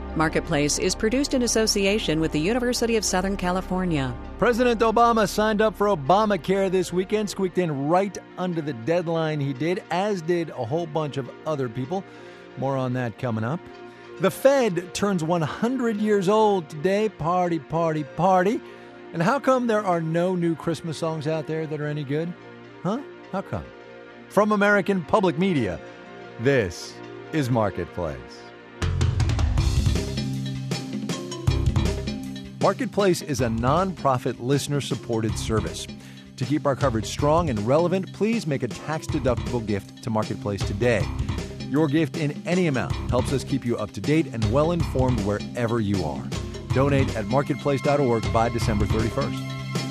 Marketplace is produced in association with the University of Southern California. President Obama signed up for Obamacare this weekend, squeaked in right under the deadline he did, as did a whole bunch of other people. More on that coming up. The Fed turns 100 years old today. Party, party, party. And how come there are no new Christmas songs out there that are any good? Huh? How come? From American Public Media, this is Marketplace. Marketplace is a nonprofit listener-supported service. To keep our coverage strong and relevant, please make a tax-deductible gift to Marketplace today. Your gift in any amount helps us keep you up to date and well-informed wherever you are. Donate at marketplace.org by December 31st.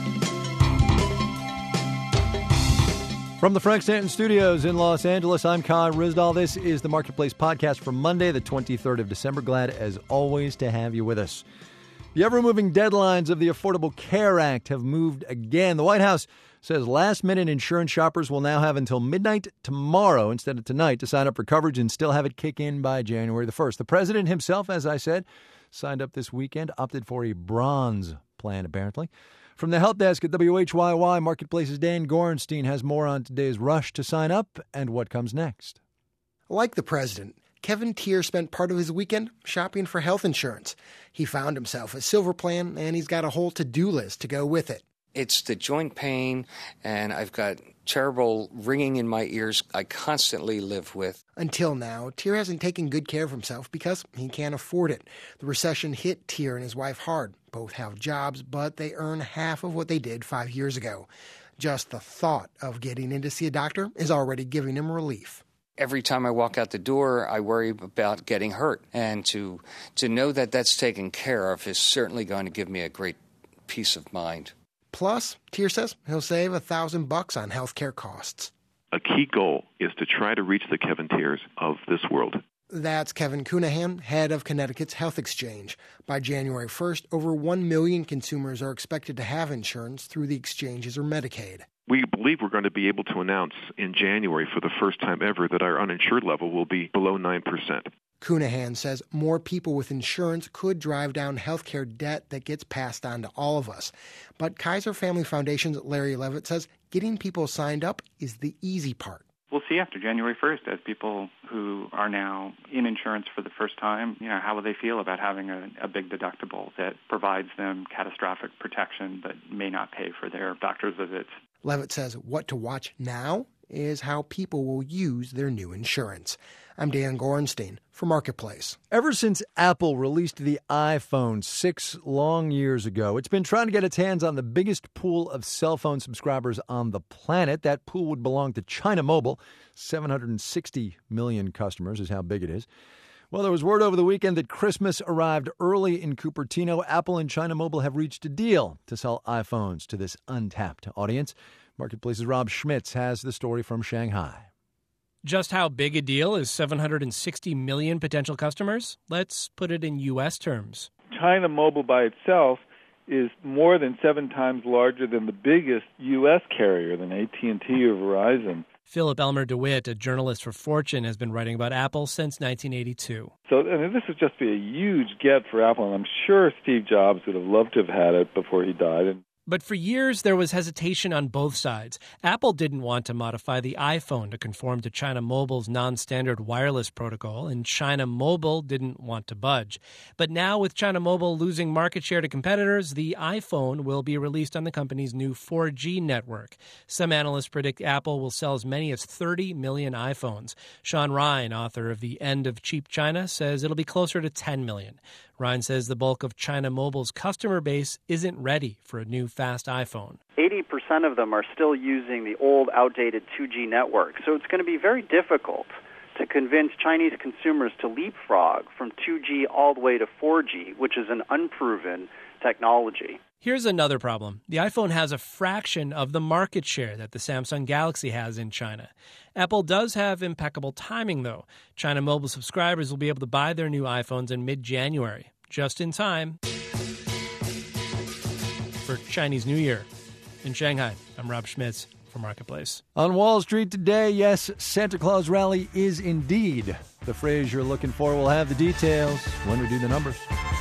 From the Frank Stanton Studios in Los Angeles, I'm Con Rizdal. This is the Marketplace podcast for Monday, the 23rd of December. Glad, as always, to have you with us. The ever-moving deadlines of the Affordable Care Act have moved again. The White House says last-minute insurance shoppers will now have until midnight tomorrow instead of tonight to sign up for coverage and still have it kick in by January the 1st. The president himself, as I said, signed up this weekend, opted for a bronze plan, apparently. From the help desk at WHYY, Marketplace's Dan Gorenstein has more on today's rush to sign up and what comes next. Like the president, Kevin Tier spent part of his weekend shopping for health insurance. He found himself a silver plan, and he's got a whole to-do list to go with it. It's the joint pain, and I've got terrible ringing in my ears I constantly live with. Until now, Tier hasn't taken good care of himself because he can't afford it. The recession hit Tier and his wife hard. Both have jobs, but they earn half of what they did 5 years ago. Just the thought of getting in to see a doctor is already giving him relief. Every time I walk out the door, I worry about getting hurt. And to know that that's taken care of is certainly going to give me a great peace of mind. Plus, Tier says he'll save $1,000 on health care costs. A key goal is to try to reach the Kevin Tiers of this world. That's Kevin Cunahan, head of Connecticut's Health Exchange. By January 1st, over 1 million consumers are expected to have insurance through the exchanges or Medicaid. We believe we're going to be able to announce in January for the first time ever that our uninsured level will be below 9%. Cunahan says more people with insurance could drive down healthcare debt that gets passed on to all of us. But Kaiser Family Foundation's Larry Levitt says getting people signed up is the easy part. We'll see after January 1st as people who are now in insurance for the first time, how will they feel about having a big deductible that provides them catastrophic protection but may not pay for their doctor's visits. Levitt says what to watch now is how people will use their new insurance. I'm Dan Gorenstein for Marketplace. Ever since Apple released the iPhone 6 long years ago, it's been trying to get its hands on the biggest pool of cell phone subscribers on the planet. That pool would belong to China Mobile. 760 million customers is how big it is. Well, there was word over the weekend that Christmas arrived early in Cupertino. Apple and China Mobile have reached a deal to sell iPhones to this untapped audience. Marketplace's Rob Schmitz has the story from Shanghai. Just how big a deal is 760 million potential customers? Let's put it in U.S. terms. China Mobile by itself is more than 7 times larger than the biggest U.S. carrier, than AT&T or Verizon. Philip Elmer DeWitt, a journalist for Fortune, has been writing about Apple since 1982. So this would just be a huge get for Apple, and I'm sure Steve Jobs would have loved to have had it before he died. But for years, there was hesitation on both sides. Apple didn't want to modify the iPhone to conform to China Mobile's non-standard wireless protocol, and China Mobile didn't want to budge. But now, with China Mobile losing market share to competitors, the iPhone will be released on the company's new 4G network. Some analysts predict Apple will sell as many as 30 million iPhones. Sean Ryan, author of The End of Cheap China, says it'll be closer to 10 million. Ryan says the bulk of China Mobile's customer base isn't ready for a new fast iPhone. 80% of them are still using the old, outdated 2G network. So it's going to be very difficult to convince Chinese consumers to leapfrog from 2G all the way to 4G, which is an unproven technology. Here's another problem. The iPhone has a fraction of the market share that the Samsung Galaxy has in China. Apple does have impeccable timing, though. China Mobile subscribers will be able to buy their new iPhones in mid-January, just in time for Chinese New Year. In Shanghai, I'm Rob Schmitz for for Marketplace. On Wall Street today, yes, Santa Claus rally is indeed the phrase you're looking for. We'll have the details when we do the numbers.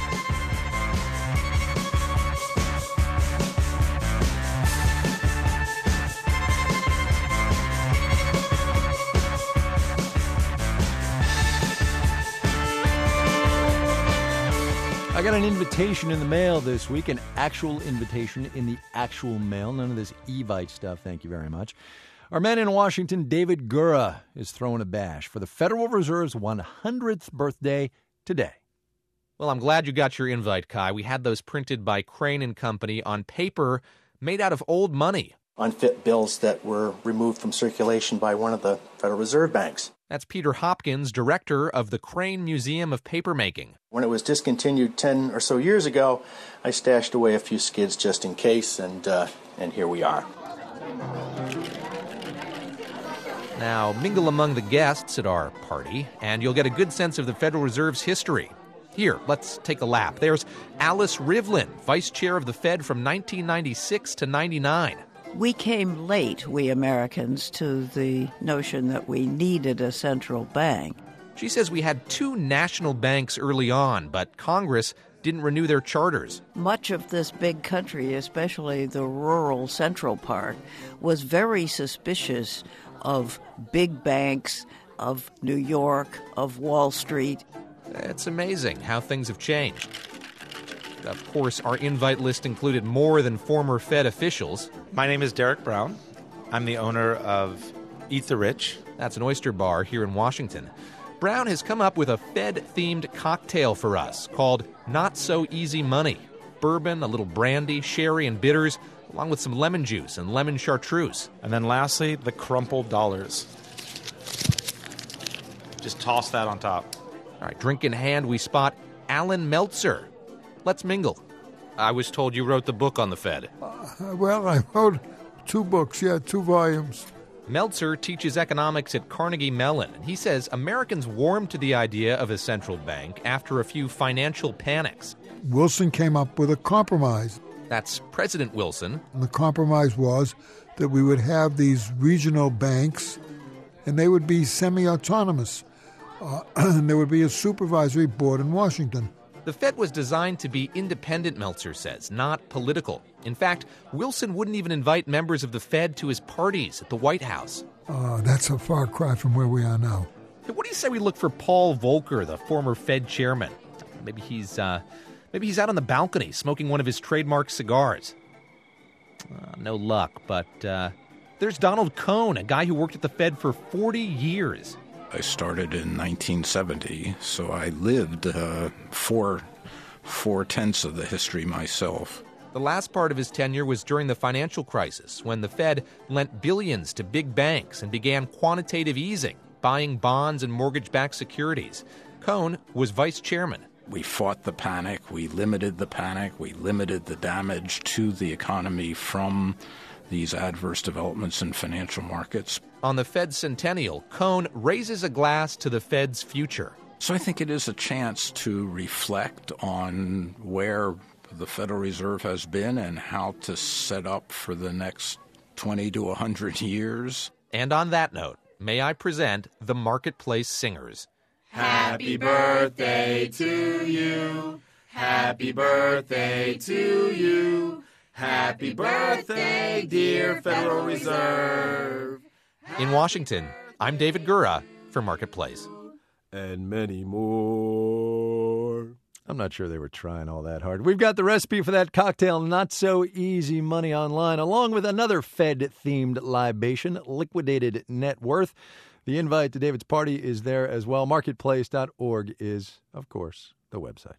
I got an invitation in the mail this week, an actual invitation in the actual mail. None of this Evite stuff, thank you very much. Our man in Washington, David Gura, is throwing a bash for the Federal Reserve's 100th birthday today. Well, I'm glad you got your invite, Kai. We had those printed by Crane & Company on paper made out of old money. Unfit bills that were removed from circulation by one of the Federal Reserve banks. That's Peter Hopkins, director of the Crane Museum of Papermaking. When it was discontinued 10 or so years ago, I stashed away a few skids just in case, and here we are. Now, mingle among the guests at our party, and you'll get a good sense of the Federal Reserve's history. Here, let's take a lap. There's Alice Rivlin, vice chair of the Fed from 1996 to 99. We came late, we Americans, to the notion that we needed a central bank. She says we had two national banks early on, but Congress didn't renew their charters. Much of this big country, especially the rural central part, was very suspicious of big banks, of New York, of Wall Street. It's amazing how things have changed. Of course, our invite list included more than former Fed officials. My name is Derek Brown. I'm the owner of Eat the Rich. That's an oyster bar here in Washington. Brown has come up with a Fed-themed cocktail for us called Not So Easy Money. Bourbon, a little brandy, sherry, and bitters, along with some lemon juice and lemon chartreuse. And then lastly, the crumpled dollars. Just toss that on top. All right, drink in hand, we spot Alan Meltzer. Let's mingle. I was told you wrote the book on the Fed. Well, I wrote 2 books, 2 volumes. Meltzer teaches economics at Carnegie Mellon, and he says Americans warmed to the idea of a central bank after a few financial panics. Wilson came up with a compromise. That's President Wilson. And the compromise was that we would have these regional banks, and they would be semi-autonomous. And there would be a supervisory board in Washington. The Fed was designed to be independent, Meltzer says, not political. In fact, Wilson wouldn't even invite members of the Fed to his parties at the White House. That's a far cry from where we are now. Hey, what do you say we look for Paul Volcker, the former Fed chairman? Maybe he's out on the balcony smoking one of his trademark cigars. No luck, but there's Donald Cohn, a guy who worked at the Fed for 40 years. I started in 1970, so I lived four-tenths of the history myself. The last part of his tenure was during the financial crisis, when the Fed lent billions to big banks and began quantitative easing, buying bonds and mortgage-backed securities. Cohn was vice chairman. We fought the panic, we limited the panic, we limited the damage to the economy from these adverse developments in financial markets. On the Fed centennial, Cohn raises a glass to the Fed's future. So I think it is a chance to reflect on where the Federal Reserve has been and how to set up for the next 20 to 100 years. And on that note, may I present the Marketplace Singers. Happy birthday to you. Happy birthday to you. Happy birthday, dear Federal Reserve. In Washington, I'm David Gura for Marketplace. And many more. I'm not sure they were trying all that hard. We've got the recipe for that cocktail, Not So Easy Money, online, along with another Fed-themed libation, Liquidated Net Worth. The invite to David's party is there as well. Marketplace.org is, of course, the website.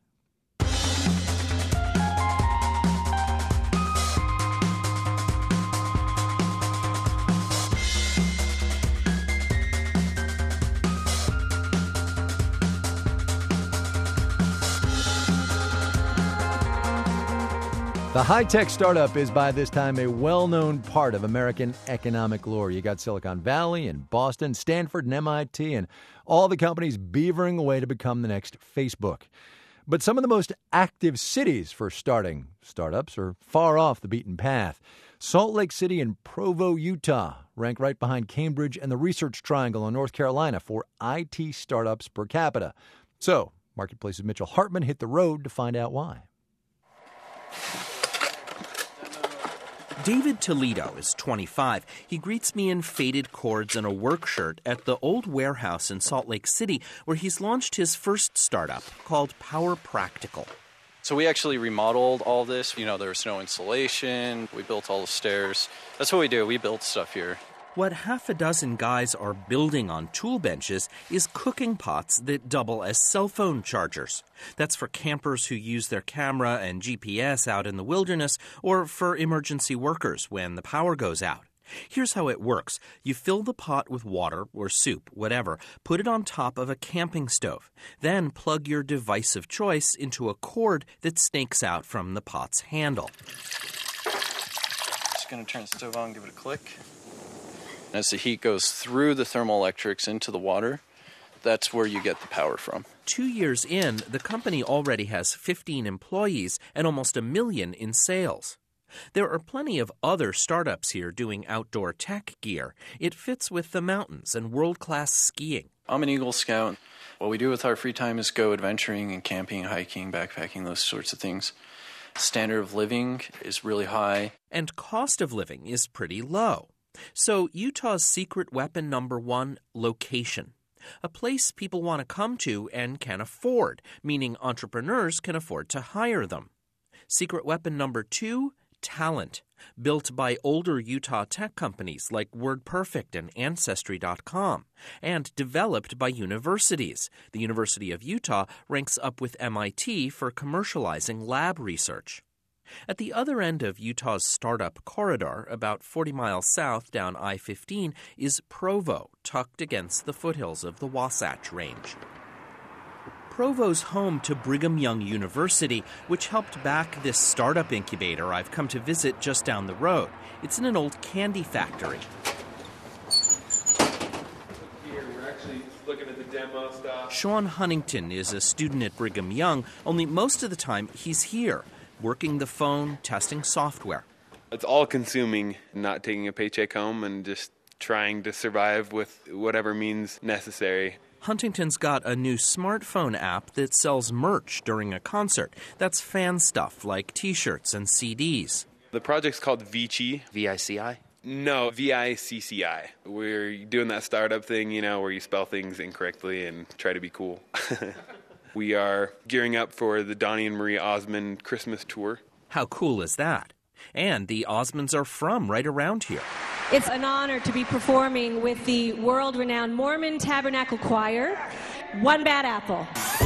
The high-tech startup is by this time a well-known part of American economic lore. You got Silicon Valley and Boston, Stanford and MIT, and all the companies beavering away to become the next Facebook. But some of the most active cities for starting startups are far off the beaten path. Salt Lake City and Provo, Utah rank right behind Cambridge and the Research Triangle in North Carolina for IT startups per capita. So, Marketplace's Mitchell Hartman hit the road to find out why. David Toledo is 25. He greets me in faded cords and a work shirt at the old warehouse in Salt Lake City, where he's launched his first startup called Power Practical. So we actually remodeled all this. There was no insulation. We built all the stairs. That's what we do. We build stuff here. What half a dozen guys are building on tool benches is cooking pots that double as cell phone chargers. That's for campers who use their camera and GPS out in the wilderness, or for emergency workers when the power goes out. Here's how it works. You fill the pot with water or soup, whatever, put it on top of a camping stove. Then plug your device of choice into a cord that snakes out from the pot's handle. Just going to turn the stove on, give it a click. As the heat goes through the thermoelectrics into the water, that's where you get the power from. 2 years in, the company already has 15 employees and almost $1 million in sales. There are plenty of other startups here doing outdoor tech gear. It fits with the mountains and world-class skiing. I'm an Eagle Scout. What we do with our free time is go adventuring and camping, hiking, backpacking, those sorts of things. Standard of living is really high. And cost of living is pretty low. So Utah's secret weapon number 1, location. A place people want to come to and can afford, meaning entrepreneurs can afford to hire them. Secret weapon number 2, talent. Built by older Utah tech companies like WordPerfect and Ancestry.com, and developed by universities. The University of Utah ranks up with MIT for commercializing lab research. At the other end of Utah's startup corridor, about 40 miles south down I-15, is Provo, tucked against the foothills of the Wasatch Range. Provo's home to Brigham Young University, which helped back this startup incubator I've come to visit just down the road. It's in an old candy factory. Here, we're actually looking at the demo stuff. Sean Huntington is a student at Brigham Young, only most of the time he's here, working the phone, testing software. It's all-consuming, not taking a paycheck home and just trying to survive with whatever means necessary. Huntington's got a new smartphone app that sells merch during a concert. That's fan stuff like T-shirts and CDs. The project's called Vici. V-I-C-I? No, V-I-C-C-I. We're doing that startup thing, where you spell things incorrectly and try to be cool. We are gearing up for the Donnie and Marie Osmond Christmas tour. How cool is that? And the Osmonds are from right around here. It's an honor to be performing with the world-renowned Mormon Tabernacle Choir, One Bad Apple.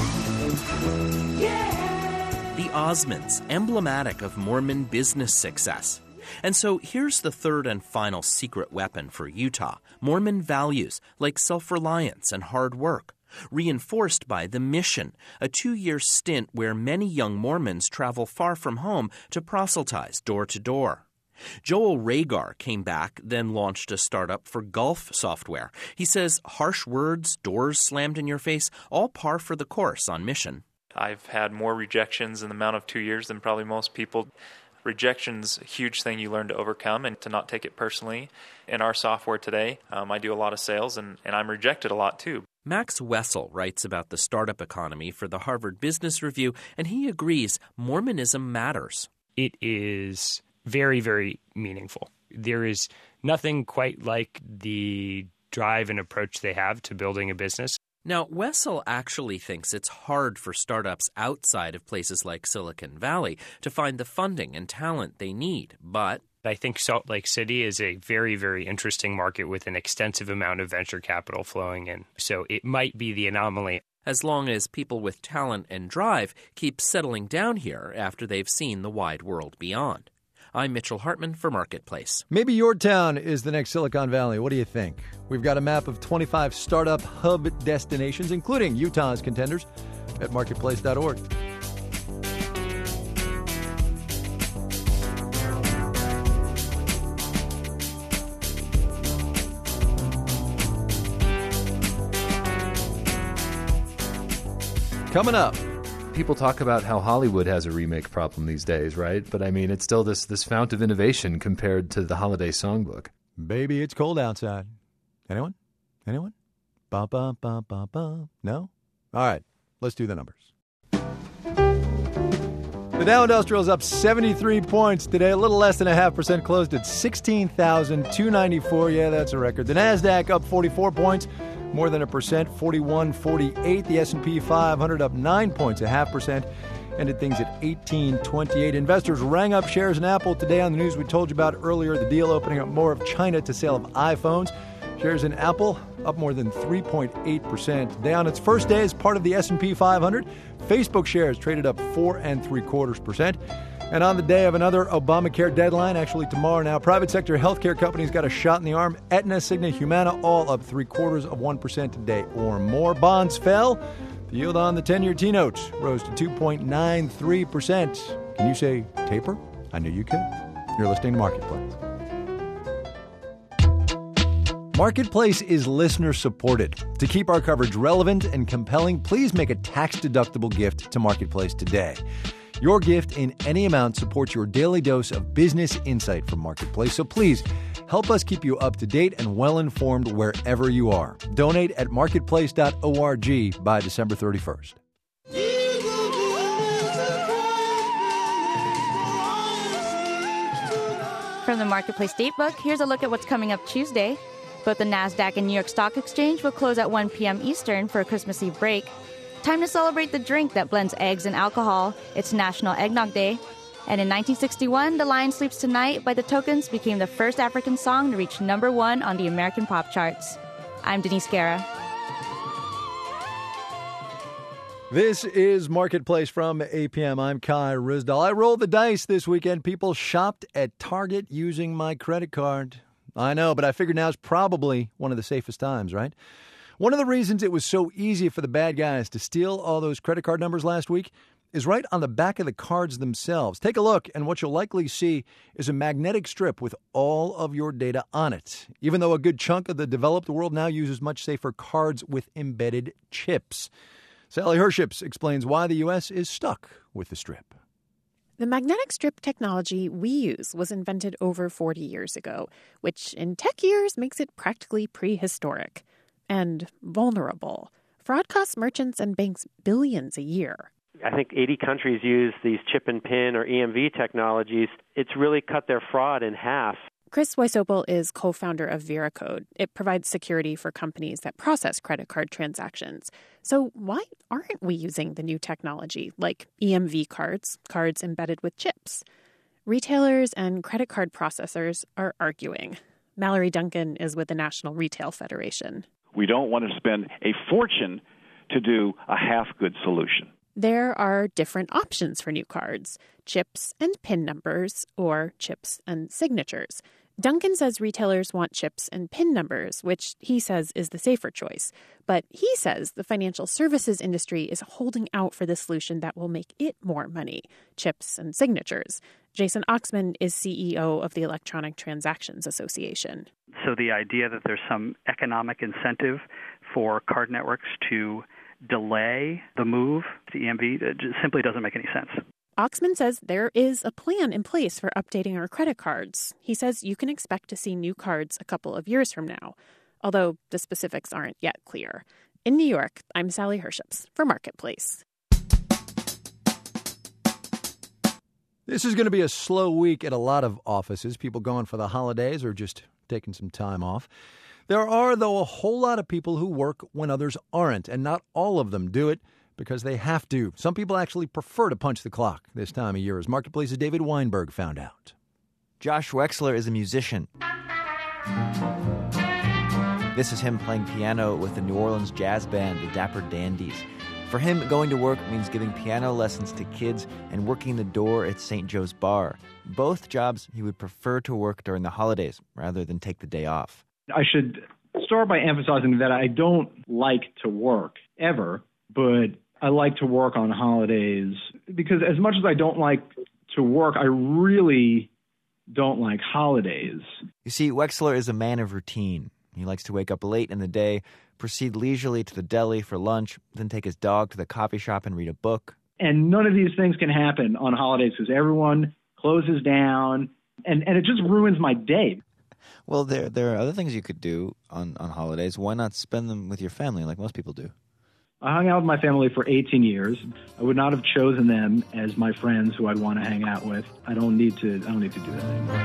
The Osmonds, emblematic of Mormon business success. And so here's the third and final secret weapon for Utah, Mormon values like self-reliance and hard work. Reinforced by the Mission, a 2-year stint where many young Mormons travel far from home to proselytize door to door. Joel Rhagar came back, then launched a startup for golf software. He says harsh words, doors slammed in your face, all par for the course on Mission. I've had more rejections in the amount of 2 years than probably most people. Rejection's a huge thing you learn to overcome and to not take it personally. In our software today, I do a lot of sales, and I'm rejected a lot too. Max Wessel writes about the startup economy for the Harvard Business Review, and he agrees Mormonism matters. It is very, very meaningful. There is nothing quite like the drive and approach they have to building a business. Now, Wessel actually thinks it's hard for startups outside of places like Silicon Valley to find the funding and talent they need, but I think Salt Lake City is a very, very interesting market with an extensive amount of venture capital flowing in. So it might be the anomaly. As long as people with talent and drive keep settling down here after they've seen the wide world beyond. I'm Mitchell Hartman for Marketplace. Maybe your town is the next Silicon Valley. What do you think? We've got a map of 25 startup hub destinations, including Utah's contenders, at marketplace.org. Coming up, People talk about how Hollywood has a remake problem these days, right? But I mean, it's still this fount of innovation compared to the holiday songbook. Baby, it's cold outside. Anyone? Anyone? Ba ba ba ba ba. No? All right, let's do the numbers. The Dow Industrial is up 73 points today, a little less than 0.5%, closed at 16,294. Yeah, that's a record. The Nasdaq up 44 points, more than 1%, 41.48. The S&P 500 up 9 points, 0.5%, ended things at 18.28. Investors rang up shares in Apple today on the news we told you about earlier, the deal opening up more of China to sale of iPhones. Shares in Apple up more than 3.8%. Today on its first day as part of the S&P 500, Facebook shares traded up 4.75%. And on the day of another Obamacare deadline, actually tomorrow now, private sector healthcare companies got a shot in the arm. Aetna, Cigna, Humana, all up 0.75% today or more. Bonds fell. The yield on the 10-year T-note rose to 2.93%. Can you say taper? I knew you could. You're listening to Marketplace. Marketplace is listener-supported. To keep our coverage relevant and compelling, please make a tax-deductible gift to Marketplace today. Your gift in any amount supports your daily dose of business insight from Marketplace, so please help us keep you up to date and well-informed wherever you are. Donate at marketplace.org by December 31st. From the Marketplace Datebook, here's a look at what's coming up Tuesday. Both the NASDAQ and New York Stock Exchange will close at 1 p.m. Eastern for a Christmas Eve break. Time to celebrate the drink that blends eggs and alcohol. It's National Eggnog Day. And in 1961, The Lion Sleeps Tonight by the Tokens became the first African song to reach #1 on the American pop charts. I'm Denise Guerra. This is Marketplace from APM. I'm Kai Ryssdal. I rolled the dice this weekend. People shopped at Target using my credit card. I know, but I figured now's probably one of the safest times, right? One of the reasons it was so easy for the bad guys to steal all those credit card numbers last week is right on the back of the cards themselves. Take a look, and what you'll likely see is a magnetic strip with all of your data on it, even though a good chunk of the developed world now uses much safer cards with embedded chips. Sally Herships explains why the U.S. is stuck with the strip. The magnetic strip technology we use was invented over 40 years ago, which in tech years makes it practically prehistoric and vulnerable. Fraud costs merchants and banks billions a year. I think 80 countries use these chip and pin or EMV technologies. It's really cut their fraud in half. Chris Weisopel is co-founder of VeraCode. It provides security for companies that process credit card transactions. So why aren't we using the new technology, like EMV cards embedded with chips? Retailers and credit card processors are arguing. Mallory Duncan is with the National Retail Federation. We don't want to spend a fortune to do a half-good solution. There are different options for new cards, chips and PIN numbers, or chips and signatures. Duncan says retailers want chips and PIN numbers, which he says is the safer choice. But he says the financial services industry is holding out for the solution that will make it more money, chips and signatures. Jason Oxman is CEO of the Electronic Transactions Association. So the idea that there's some economic incentive for card networks to delay the move to EMV just simply doesn't make any sense. Oxman says there is a plan in place for updating our credit cards. He says you can expect to see new cards a couple of years from now, although the specifics aren't yet clear. In New York, I'm Sally Herships for Marketplace. This is going to be a slow week at a lot of offices. People going for the holidays or just taking some time off. There are, though, a whole lot of people who work when others aren't, and not all of them do it because they have to. Some people actually prefer to punch the clock this time of year, as Marketplace's David Weinberg found out. Josh Wexler is a musician. This is him playing piano with the New Orleans jazz band, the Dapper Dandies. For him, going to work means giving piano lessons to kids and working the door at St. Joe's Bar. Both jobs he would prefer to work during the holidays rather than take the day off. I should start by emphasizing that I don't like to work, ever, but I like to work on holidays because as much as I don't like to work, I really don't like holidays. You see, Wexler is a man of routine. He likes to wake up late in the day, proceed leisurely to the deli for lunch, then take his dog to the coffee shop and read a book. And none of these things can happen on holidays because everyone closes down, and it just ruins my day. Well, there are other things you could do on holidays. Why not spend them with your family like most people do? I hung out with my family for 18 years. I would not have chosen them as my friends who I'd want to hang out with. I don't need to do that anymore.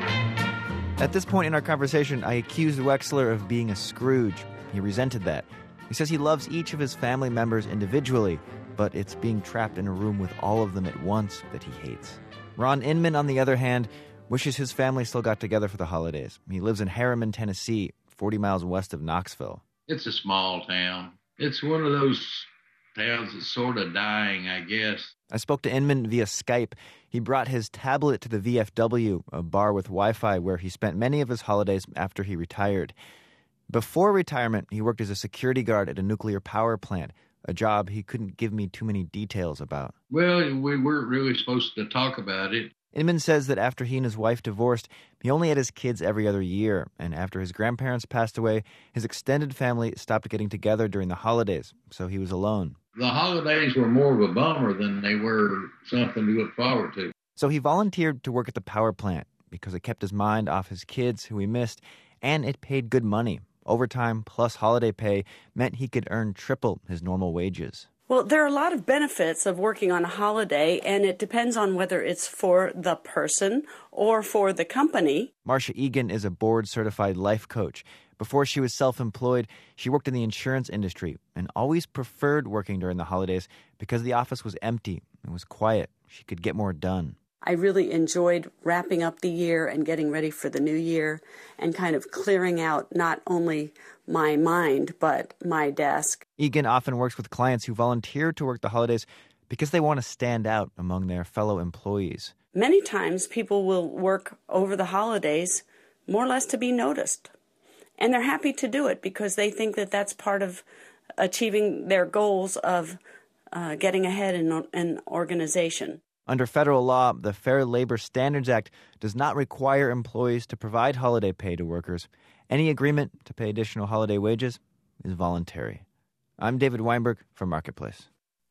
At this point in our conversation, I accused Wexler of being a Scrooge. He resented that. He says he loves each of his family members individually, but it's being trapped in a room with all of them at once that he hates. Ron Inman, on the other hand, wishes his family still got together for the holidays. He lives in Harriman, Tennessee, 40 miles west of Knoxville. It's a small town. It's one of those towns that's sort of dying, I guess. I spoke to Inman via Skype. He brought his tablet to the VFW, a bar with Wi-Fi where he spent many of his holidays after he retired. Before retirement, he worked as a security guard at a nuclear power plant, a job he couldn't give me too many details about. Well, we weren't really supposed to talk about it. Inman says that after he and his wife divorced, he only had his kids every other year, and after his grandparents passed away, his extended family stopped getting together during the holidays, so he was alone. The holidays were more of a bummer than they were something to look forward to. So he volunteered to work at the power plant because it kept his mind off his kids, who he missed, and it paid good money. Overtime plus holiday pay meant he could earn triple his normal wages. Well, there are a lot of benefits of working on a holiday, and it depends on whether it's for the person or for the company. Marcia Egan is a board-certified life coach. Before she was self-employed, she worked in the insurance industry and always preferred working during the holidays because the office was empty and was quiet. She could get more done. I really enjoyed wrapping up the year and getting ready for the new year and kind of clearing out not only my mind, but my desk. Egan often works with clients who volunteer to work the holidays because they want to stand out among their fellow employees. Many times people will work over the holidays more or less to be noticed. And they're happy to do it because they think that that's part of achieving their goals of getting ahead in an organization. Under federal law, the Fair Labor Standards Act does not require employees to provide holiday pay to workers. Any agreement to pay additional holiday wages is voluntary. I'm David Weinberg for Marketplace.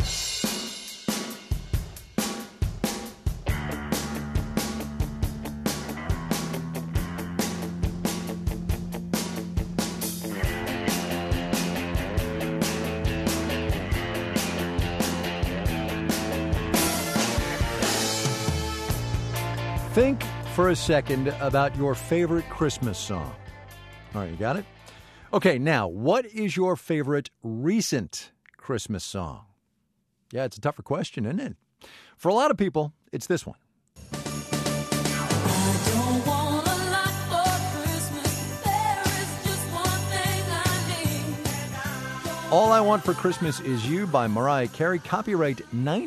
Think for a second about your favorite Christmas song. All right, you got it? Okay, now, what is your favorite recent Christmas song? Yeah, it's a tougher question, isn't it? For a lot of people, it's this one. All I Want for Christmas Is You by Mariah Carey, copyright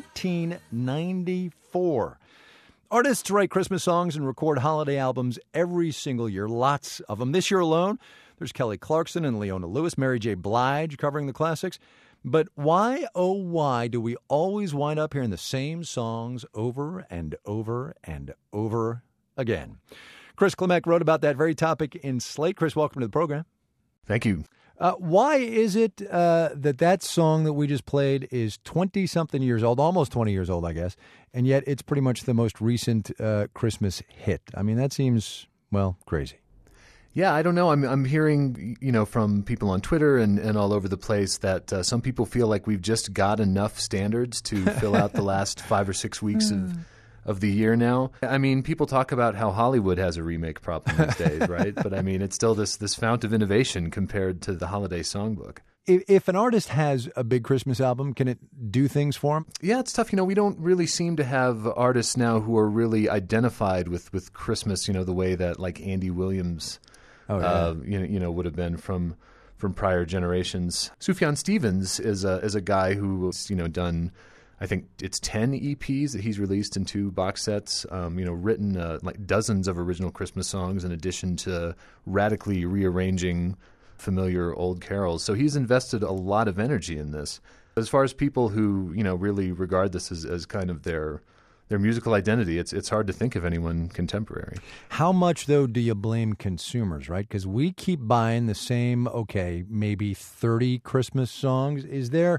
1994. Artists write Christmas songs and record holiday albums every single year, lots of them. This year alone, there's Kelly Clarkson and Leona Lewis, Mary J. Blige covering the classics. But why, oh why, do we always wind up hearing the same songs over and over and over again? Chris Klimek wrote about that very topic in Slate. Chris, welcome to the program. Thank you. Why is it that song that we just played is 20-something years old, almost 20 years old, I guess, and yet it's pretty much the most recent Christmas hit? I mean, that seems, well, crazy. Yeah, I don't know. I'm hearing, from people on Twitter and all over the place that some people feel like we've just got enough standards to fill out the last 5 or 6 weeks of the year now. I mean, people talk about how Hollywood has a remake problem these days, right? But I mean, it's still this fount of innovation compared to the holiday songbook. If an artist has a big Christmas album, can it do things for him? Yeah, it's tough. We don't really seem to have artists now who are really identified with Christmas, the way that like Andy Williams would have been from prior generations. Sufjan Stevens is a guy who's done, I think it's 10 EPs that he's released in 2 box sets, written like dozens of original Christmas songs in addition to radically rearranging familiar old carols. So he's invested a lot of energy in this. As far as people who, really regard this as kind of their musical identity, it's hard to think of anyone contemporary. How much, though, do you blame consumers, right? Because we keep buying the same, maybe 30 Christmas songs. Is there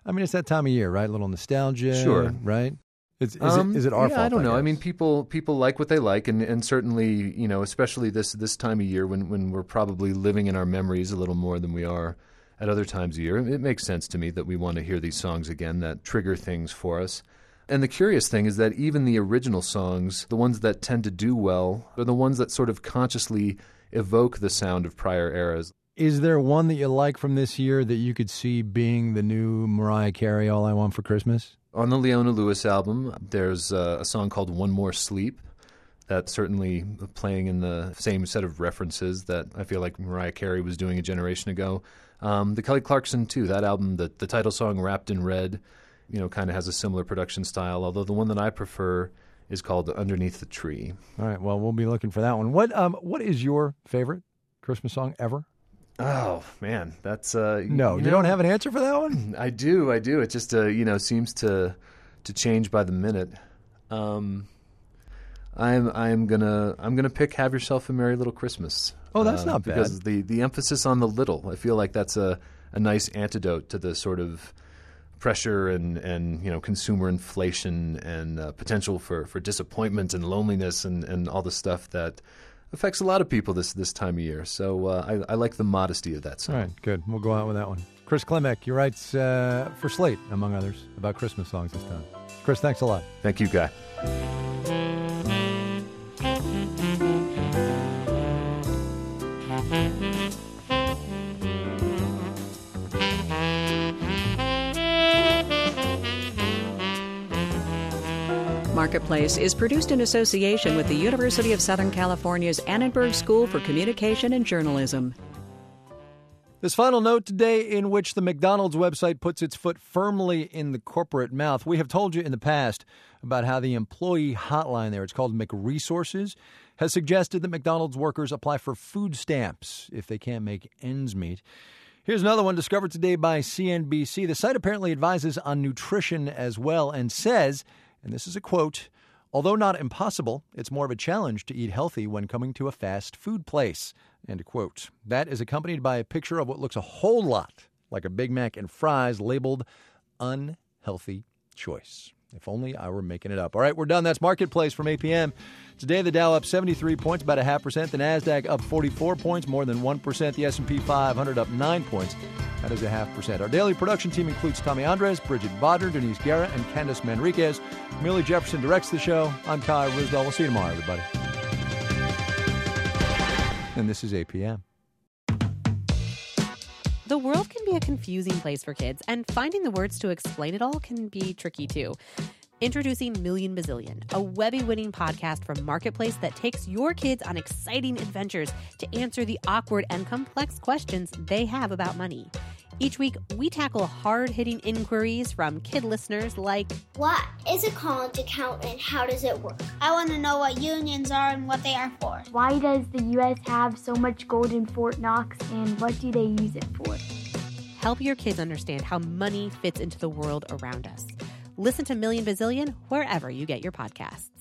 I mean, it's that time of year, right? A little nostalgia. Sure. Right? Is it our fault? I don't know. guess? I mean, people like what they like, and certainly, especially this time of year when we're probably living in our memories a little more than we are at other times of year. It makes sense to me that we want to hear these songs again that trigger things for us. And the curious thing is that even the original songs, the ones that tend to do well, are the ones that sort of consciously evoke the sound of prior eras. Is there one that you like from this year that you could see being the new Mariah Carey, All I Want for Christmas? On the Leona Lewis album, there's a song called One More Sleep that's certainly playing in the same set of references that I feel like Mariah Carey was doing a generation ago. The Kelly Clarkson, too, that album, the title song, Wrapped in Red, kind of has a similar production style, although the one that I prefer is called Underneath the Tree. All right, well, we'll be looking for that one. What is your favorite Christmas song ever? Oh, man, that's... No, you don't have an answer for that one? I do. It just, seems to change by the minute. I'm gonna pick Have Yourself a Merry Little Christmas. Oh, that's not bad. Because the emphasis on the little, I feel like that's a nice antidote to the sort of pressure and consumer inflation and potential for disappointment and loneliness and all the stuff that affects a lot of people this time of year. So I like the modesty of that song. All right, good. We'll go out with that one. Chris Klimek, he writes for Slate, among others, about Christmas songs this time. Chris, thanks a lot. Thank you, Guy. Marketplace is produced in association with the University of Southern California's Annenberg School for Communication and Journalism. This final note today, in which the McDonald's website puts its foot firmly in the corporate mouth. We have told you in the past about how the employee hotline there, it's called McResources, has suggested that McDonald's workers apply for food stamps if they can't make ends meet. Here's another one discovered today by CNBC. The site apparently advises on nutrition as well and says, and this is a quote, although not impossible, it's more of a challenge to eat healthy when coming to a fast food place, end quote. That is accompanied by a picture of what looks a whole lot like a Big Mac and fries labeled unhealthy choice. If only I were making it up. All right, we're done. That's Marketplace from 8 p.m. Today, the Dow up 73 points, about 0.5%. The NASDAQ up 44 points, more than 1%. The S&P 500 up 9 points. That is 0.5%. Our daily production team includes Tommy Andres, Bridget Bodner, Denise Guerra, and Candace Manriquez. Millie Jefferson directs the show. I'm Kai Risdell. We'll see you tomorrow, everybody. And this is 8 p.m. The world can be a confusing place for kids, and finding the words to explain it all can be tricky, too. Introducing Million Bazillion, a Webby-winning podcast from Marketplace that takes your kids on exciting adventures to answer the awkward and complex questions they have about money. Each week, we tackle hard-hitting inquiries from kid listeners like, what is a college account and how does it work? I want to know what unions are and what they are for. Why does the U.S. have so much gold in Fort Knox and what do they use it for? Help your kids understand how money fits into the world around us. Listen to Million Bazillion wherever you get your podcasts.